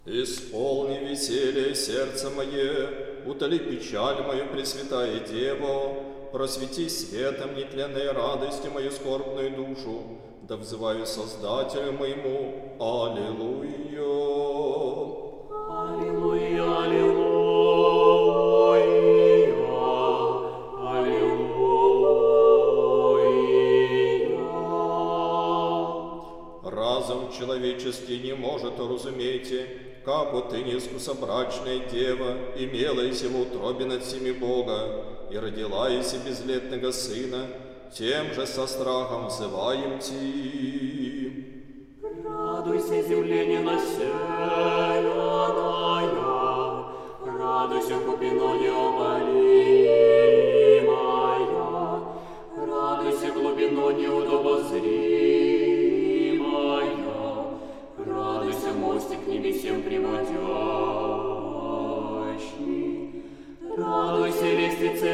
Исполни веселье сердце мое, утоли печаль мою, Пресвятая Дева, просвети светом нетленной радости мою скорбную душу, да взываю Создателю моему. Аллилуйя. Аллилуйя, аллилуйя, аллилуйя. Разум человеческий не может разуметь, как вот ты, неискусобрачная дева, имелась в утробе над всеми Бога, и родилась безлетного сына, тем же со страхом взываем ти. Радуйся, земле ненаселенная, радуйся, глубино необоримая, радуйся, глубино неудобозримая, радуйся, мостик к небесам приводящий, радуйся, лестница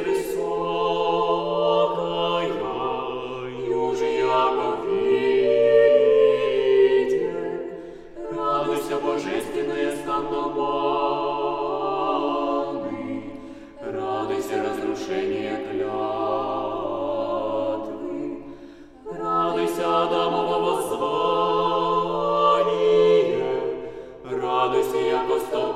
высокая, юже яко виде, радуйся, божественные скандоманы, радуйся, разрушение клятвы, радуйся, Адамово воззвание, радуйся, яко